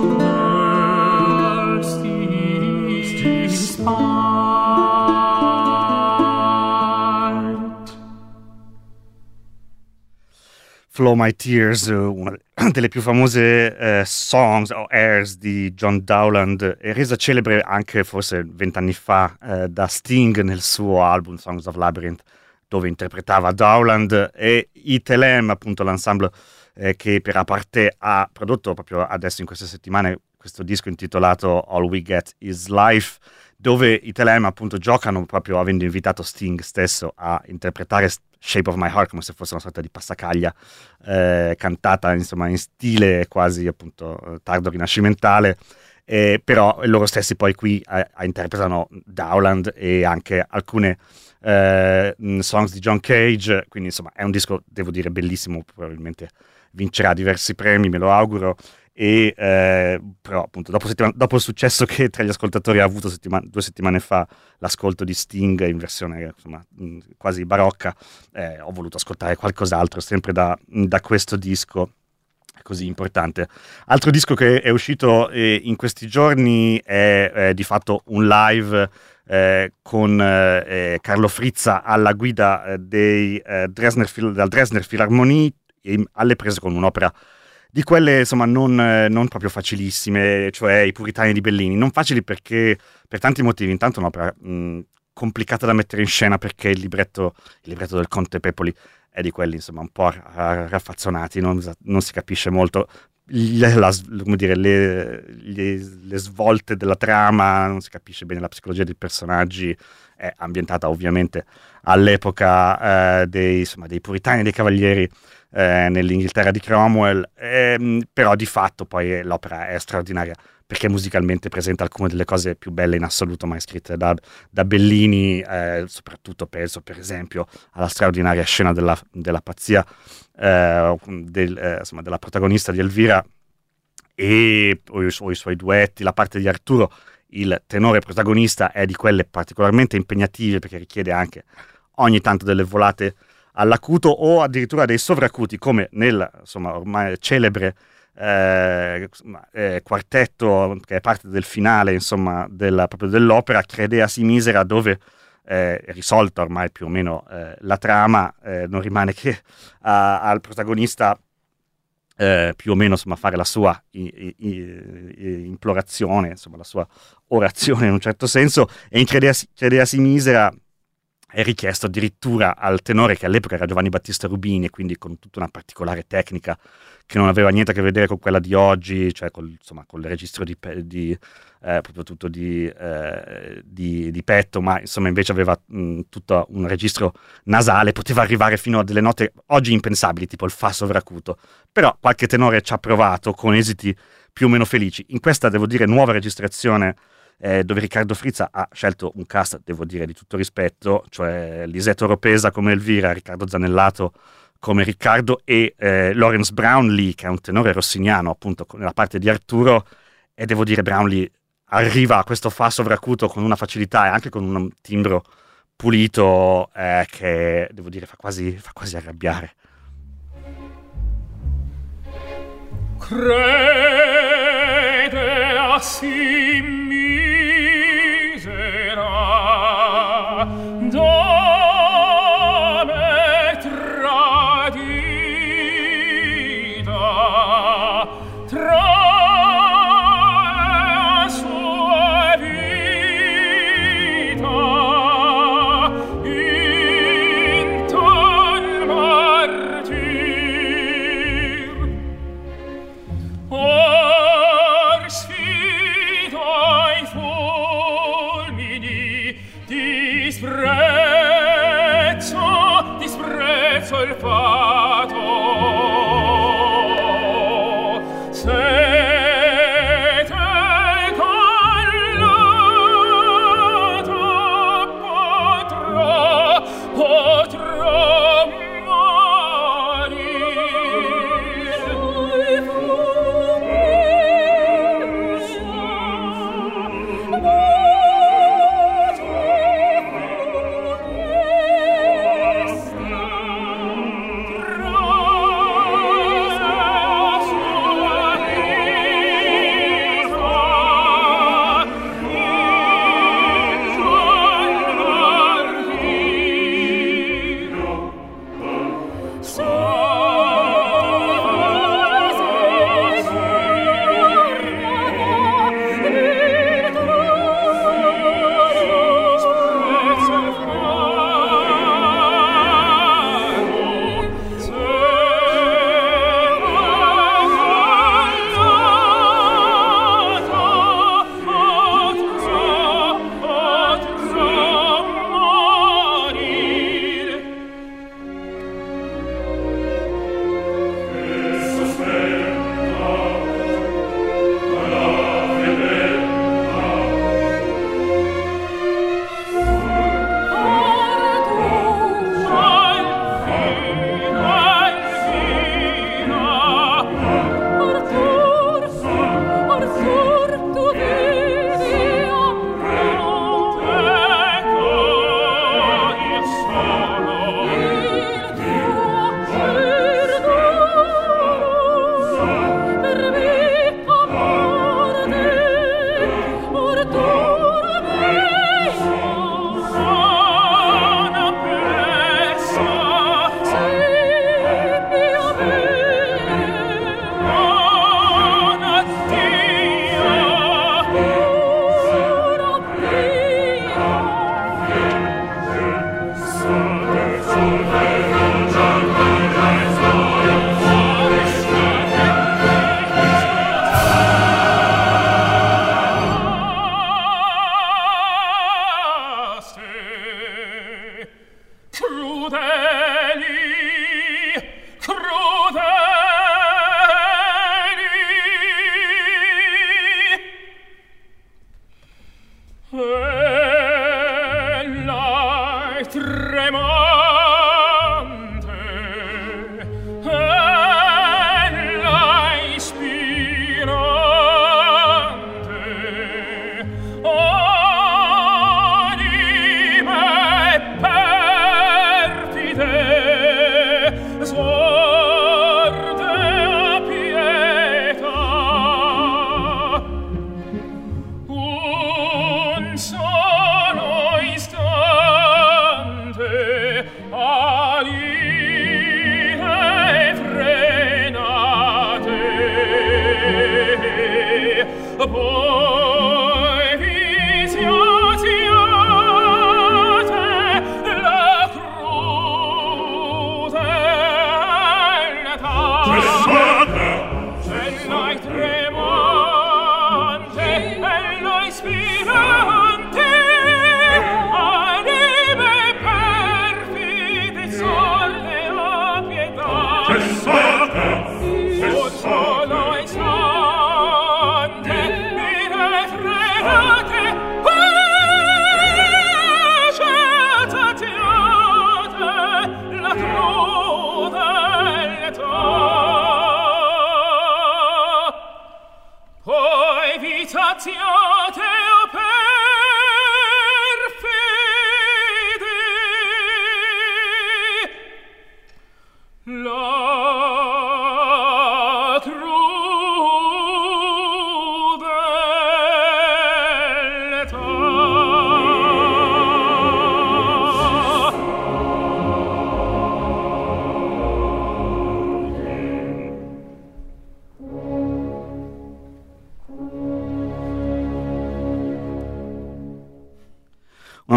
world's despite. Flow My Tears, una delle più famose eh, songs o airs di John Dowland, e resa celebre anche forse vent'anni fa eh, da Sting nel suo album Songs of Labyrinth, dove interpretava Dowland, e i Telem, appunto l'ensemble eh, che per Aparté ha prodotto proprio adesso in queste settimane questo disco intitolato All We Get Is Life, dove i Telem appunto giocano proprio avendo invitato Sting stesso a interpretare Shape of My Heart come se fosse una sorta di passacaglia eh, cantata insomma in stile quasi appunto tardo rinascimentale, eh, però loro stessi poi qui eh, interpretano Dowland e anche alcune eh, songs di John Cage, quindi insomma è un disco, devo dire, bellissimo, probabilmente vincerà diversi premi, me lo auguro. E eh, però appunto dopo, dopo il successo che tra gli ascoltatori ha avuto settima- due settimane fa l'ascolto di Sting in versione insomma mh, quasi barocca, eh, ho voluto ascoltare qualcos'altro sempre da, da questo disco così importante. Altro disco che è uscito eh, in questi giorni è eh, di fatto un live eh, con eh, Carlo Frizza alla guida eh, dei, eh, Dresdner, dal Dresdner Philharmonie, e alle prese con un'opera di quelle insomma non, eh, non proprio facilissime, cioè I Puritani di Bellini. Non facili perché per tanti motivi. Intanto è un'opera mh, complicata da mettere in scena, perché il libretto, il libretto del Conte Pepoli è di quelli insomma un po' raffazzonati, non, non si capisce molto. Le, la, come dire, le, le, le svolte della trama, non si capisce bene la psicologia dei personaggi. È ambientata ovviamente all'epoca eh, dei, insomma, dei puritani e dei cavalieri eh, nell'Inghilterra di Cromwell, ehm, però di fatto poi l'opera è straordinaria perché musicalmente presenta alcune delle cose più belle in assoluto mai scritte da, da Bellini, eh, soprattutto penso per esempio alla straordinaria scena della, della pazzia eh, del, eh, insomma, della protagonista di Elvira e o i, o i suoi duetti, la parte di Arturo. Il tenore protagonista è di quelle particolarmente impegnative perché richiede anche ogni tanto delle volate all'acuto o addirittura dei sovracuti, come nel insomma ormai celebre eh, eh, quartetto che è parte del finale insomma della, proprio dell'opera Credea si misera, dove eh, è risolta ormai più o meno eh, la trama, eh, non rimane che a, al protagonista Eh, più o meno insomma fare la sua i, i, i, implorazione, insomma la sua orazione in un certo senso, e in Credea, Credea si misera è richiesto addirittura al tenore, che all'epoca era Giovanni Battista Rubini, e quindi con tutta una particolare tecnica che non aveva niente a che vedere con quella di oggi, cioè col, insomma, col registro di, di eh, proprio tutto di, eh, di, di petto, ma insomma invece aveva mh, tutto un registro nasale, poteva arrivare fino a delle note oggi impensabili, tipo il fa sovracuto, però qualche tenore ci ha provato con esiti più o meno felici. In questa, devo dire, nuova registrazione, Eh, dove Riccardo Frizza ha scelto un cast, devo dire, di tutto rispetto, cioè Lisetta Oropesa come Elvira, Riccardo Zanellato come Riccardo e eh, Lawrence Brownlee, che è un tenore rossiniano appunto nella parte di Arturo, e devo dire Brownlee arriva a questo fa sovracuto con una facilità e anche con un timbro pulito eh, che devo dire fa quasi, fa quasi arrabbiare. Crede a si misera dove tradita tra la sua vita in ton martir. Or sfido i fulmini, disprezzo, disprezzo il fato. Sete collata potrà, potrà morire.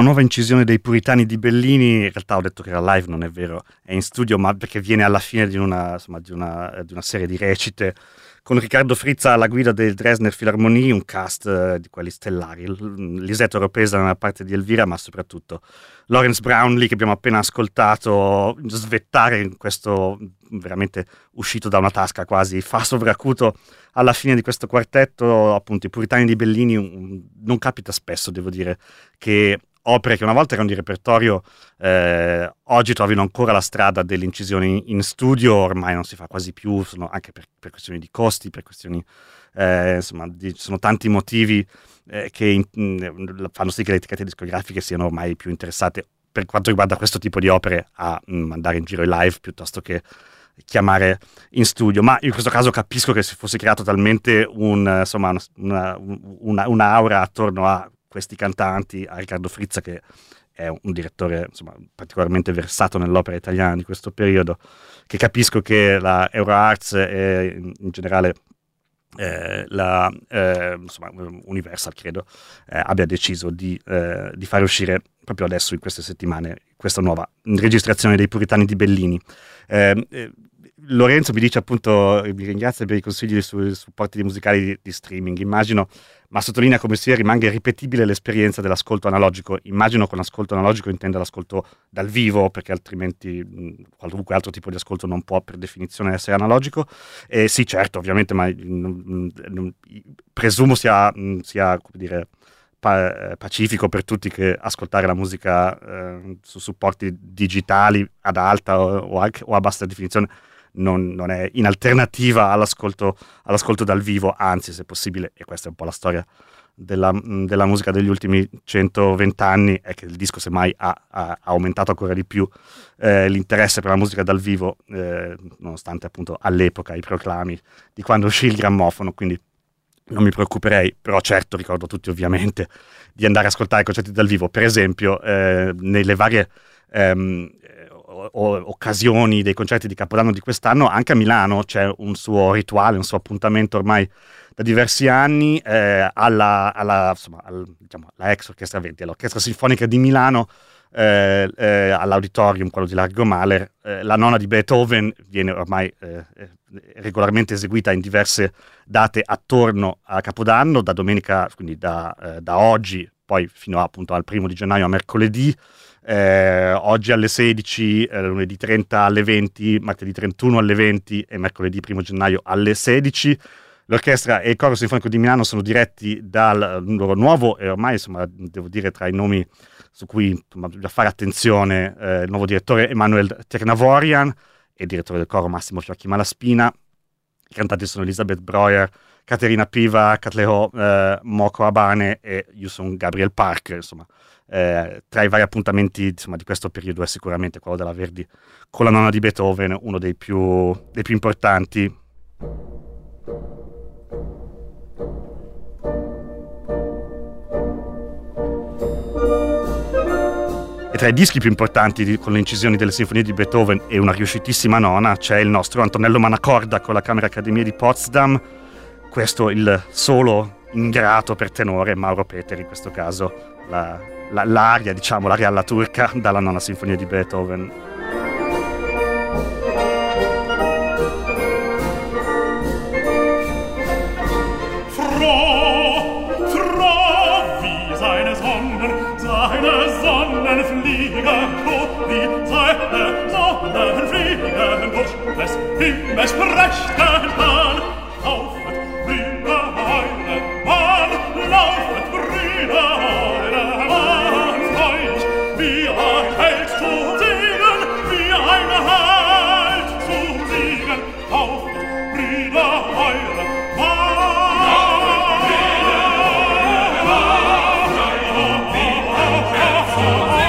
nuova incisione dei Puritani di Bellini. In realtà ho detto che era live, non è vero, è in studio, ma perché viene alla fine di una, insomma, di una, di una serie di recite con Riccardo Frizza alla guida del Dresdner Philharmonie, un cast uh, di quelli stellari, Lisette Oropesa nella parte di Elvira, ma soprattutto Lawrence Brownlee, che abbiamo appena ascoltato svettare in questo veramente uscito da una tasca quasi fa sovracuto alla fine di questo quartetto. Appunto, i Puritani di Bellini, un, non capita spesso, devo dire, che opere che una volta erano di repertorio eh, oggi trovino ancora la strada delle incisioni in studio. Ormai non si fa quasi più, sono anche per, per questioni di costi, per questioni eh, insomma, ci sono tanti motivi eh, che in, in, fanno sì che le etichette discografiche siano ormai più interessate, per quanto riguarda questo tipo di opere, a mh, andare in giro i live piuttosto che chiamare in studio. Ma in questo caso capisco che si fosse creato talmente un, insomma, una, una, una aura attorno a questi cantanti, a Riccardo Frizza, che è un direttore, insomma, particolarmente versato nell'opera italiana di questo periodo, che capisco che la Euroarts e in generale eh, la eh, insomma, Universal, credo, eh, abbia deciso di, eh, di fare uscire proprio adesso, in queste settimane, questa nuova registrazione dei Puritani di Bellini. Eh, eh, Lorenzo mi dice, appunto, mi ringrazia per i consigli sui supporti musicali di, di streaming, immagino, ma sottolinea come sia rimanga irripetibile l'esperienza dell'ascolto analogico. Immagino con ascolto analogico intenda l'ascolto dal vivo, perché altrimenti mh, qualunque altro tipo di ascolto non può per definizione essere analogico. E sì, certo, ovviamente, ma mh, mh, presumo sia, mh, sia come dire, pa- pacifico per tutti che ascoltare la musica eh, su supporti digitali ad alta o, o, anche, o a bassa definizione Non, non è in alternativa all'ascolto, all'ascolto dal vivo, anzi, se possibile, e questa è un po' la storia della, della musica degli ultimi centoventi anni, è che il disco semmai ha, ha aumentato ancora di più eh, l'interesse per la musica dal vivo, eh, nonostante appunto all'epoca i proclami di quando uscì il grammofono, quindi non mi preoccuperei. Però certo, ricordo tutti ovviamente di andare a ascoltare concerti dal vivo, per esempio eh, nelle varie ehm, occasioni dei concerti di Capodanno di quest'anno. Anche a Milano c'è un suo rituale, un suo appuntamento ormai da diversi anni eh, alla, alla, insomma, al, diciamo, alla ex Orchestra venti, all'Orchestra Sinfonica di Milano, eh, eh, all'Auditorium, quello di Largo Mahler. Eh, la nona di Beethoven viene ormai eh, regolarmente eseguita in diverse date attorno a Capodanno, da domenica, quindi da, eh, da oggi, poi fino a, appunto al primo di gennaio, a mercoledì. Eh, oggi alle sedici, eh, lunedì trenta alle venti, martedì trentuno alle venti e mercoledì primo gennaio alle sedici. L'orchestra e il Coro Sinfonico di Milano sono diretti dal loro nuovo, e ormai, insomma, devo dire, tra i nomi su cui insomma, bisogna fare attenzione, eh, il nuovo direttore Emanuel Ternavorian e il direttore del coro Massimo Fiocchi Malaspina. I cantanti sono Elisabeth Breuer, Caterina Piva, Katleo eh, Moko Abane e Yusun Gabriel Parker. Insomma, eh, tra i vari appuntamenti, insomma, di questo periodo è sicuramente quello della Verdi con la nona di Beethoven uno dei più, dei più importanti. E tra i dischi più importanti di, con le incisioni delle sinfonie di Beethoven e una riuscitissima nona, c'è il nostro Antonello Manacorda con la Camera Accademia di Potsdam. Questo il solo ingrato per tenore, Mauro Peteri in questo caso, la, la, l'aria, diciamo, l'aria alla turca dalla nona sinfonia di Beethoven. Himmels prächtigen Bahn, laufet, Brüder, eure Bahn, laufet, Brüder, eure Bahn, freudig, wie ein Held zum Siegen, wie ein Held zum Siegen, laufet, Brüder, eure Bahn, laufet, Brüder, eure Bahn, wie ein Held zum Siegen.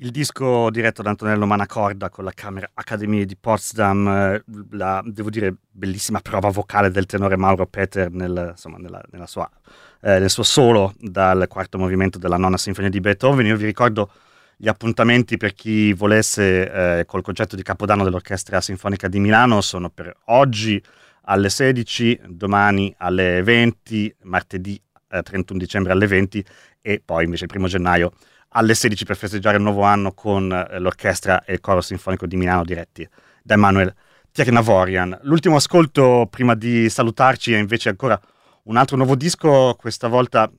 Il disco diretto da Antonello Manacorda con la Camera Academy di Potsdam, eh, la, devo dire, bellissima prova vocale del tenore Mauro Peter nel, insomma, nella, nella sua, eh, nel suo solo dal quarto movimento della nona sinfonia di Beethoven. Io vi ricordo gli appuntamenti per chi volesse eh, col concerto di Capodanno dell'Orchestra Sinfonica di Milano sono per oggi alle sedici, domani alle venti, martedì eh, trentuno dicembre alle venti e poi invece il primo gennaio alle sedici per festeggiare il nuovo anno con eh, l'orchestra e il coro sinfonico di Milano diretti da Emanuel Tiernavorian. L'ultimo ascolto prima di salutarci è invece ancora un altro nuovo disco. Questa volta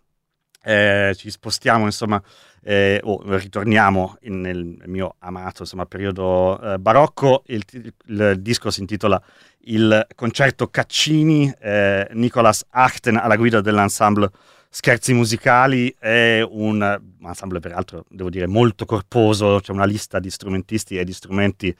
eh, ci spostiamo, insomma, eh, o ritorniamo in, nel mio amato, insomma, periodo eh, barocco. Il, il, il disco si intitola Il concerto Caccini, eh, Nicolas Achten alla guida dell'ensemble Scherzi Musicali. È un, un ensemble peraltro, devo dire, molto corposo. C'è una lista di strumentisti e di strumenti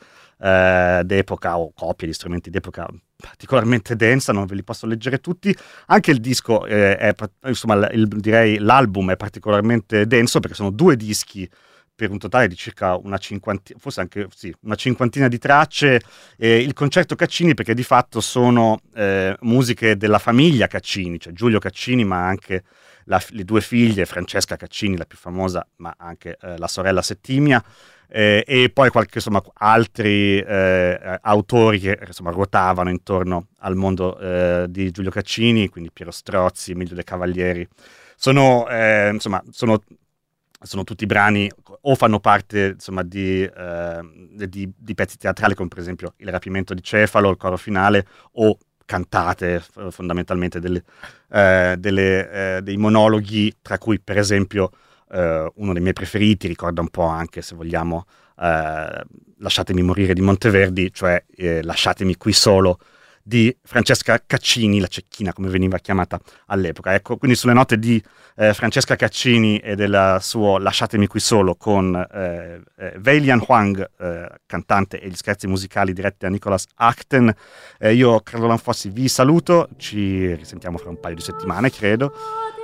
eh, d'epoca, o copie di strumenti d'epoca particolarmente densa, non ve li posso leggere tutti. Anche il disco eh, è, insomma, il, direi l'album è particolarmente denso, perché sono due dischi per un totale di circa una cinquantina, forse anche sì, una cinquantina di tracce. Eh, il concerto Caccini, perché di fatto sono eh, musiche della famiglia Caccini, cioè Giulio Caccini, ma anche la, le due figlie, Francesca Caccini, la più famosa, ma anche eh, la sorella Settimia, eh, e poi qualche, insomma, altri eh, autori che, insomma, ruotavano intorno al mondo eh, di Giulio Caccini, quindi Piero Strozzi, Emilio De Cavalieri. Sono, eh, insomma, sono sono tutti brani o fanno parte, insomma, di, eh, di, di pezzi teatrali, come per esempio Il rapimento di Cefalo, il coro finale, o cantate fondamentalmente delle, eh, delle, eh, dei monologhi, tra cui per esempio eh, uno dei miei preferiti, ricorda un po' anche, se vogliamo, eh, Lasciatemi morire di Monteverdi, cioè eh, Lasciatemi qui solo di Francesca Caccini, la cecchina come veniva chiamata all'epoca. Ecco, quindi sulle note di eh, Francesca Caccini e del suo Lasciatemi qui solo con eh, eh, Weilian Huang, eh, cantante, e gli scherzi musicali diretti da Nicolas Achten, eh, io, Carlo Lanfossi, vi saluto, ci risentiamo fra un paio di settimane, credo,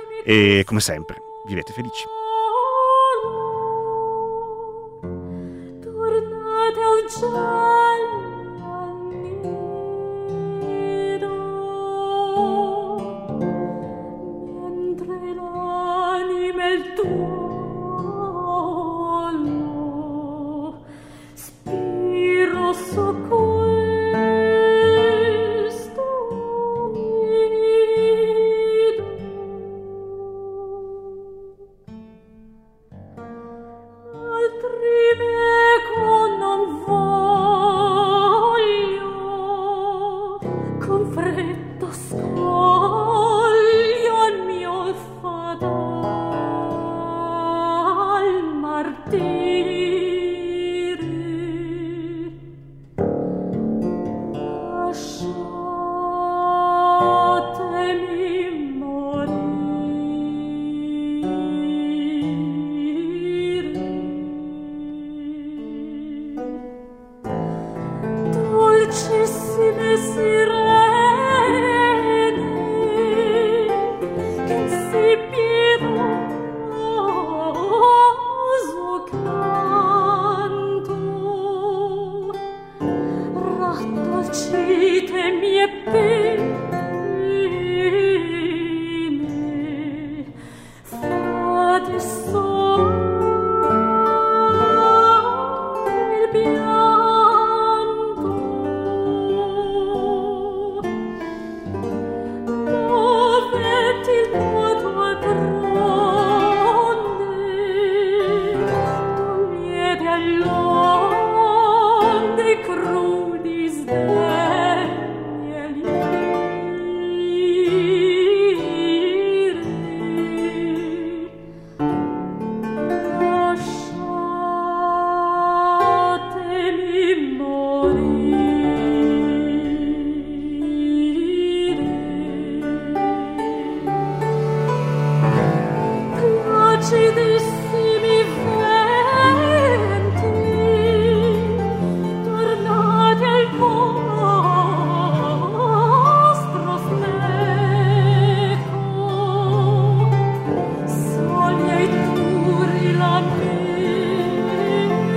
e come sempre, vivete felici. Tornate al cielo, il tuono spiro su questo nido, altri meco non voglio, con fretta scoglio al mio fatal martire. Lasciatemi morire. Dolcissime sirene, che si pietoso canto, raddolcite mie pene, fate sorgere il pianto. Movetti il vuoto a gronde, togliete all'onde i crudi sdegni e liri. Lasciatemi morire. Placidissimi venti, tornate al vostro smeco, soglia i turi la mente,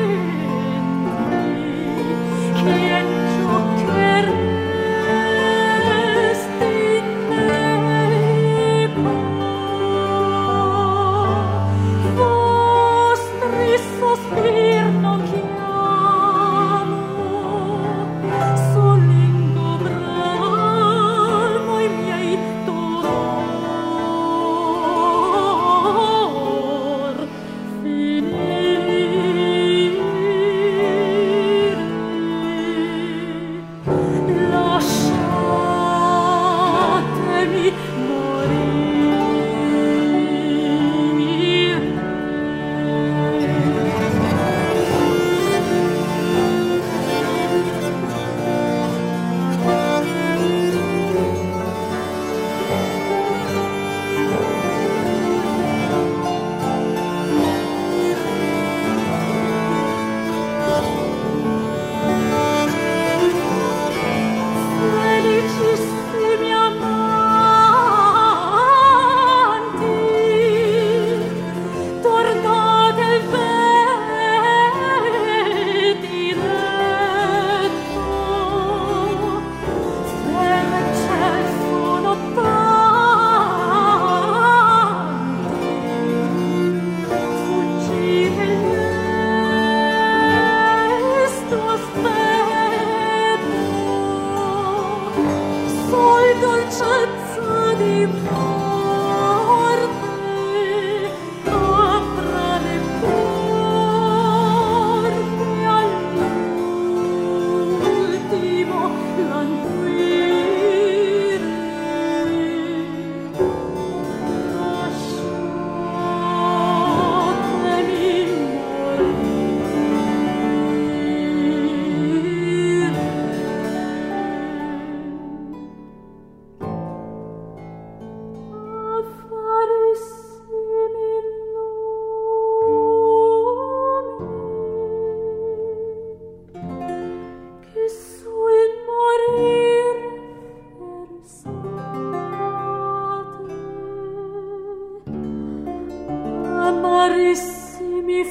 carissimi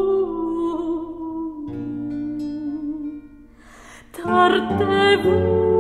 fiumi, tardez-vous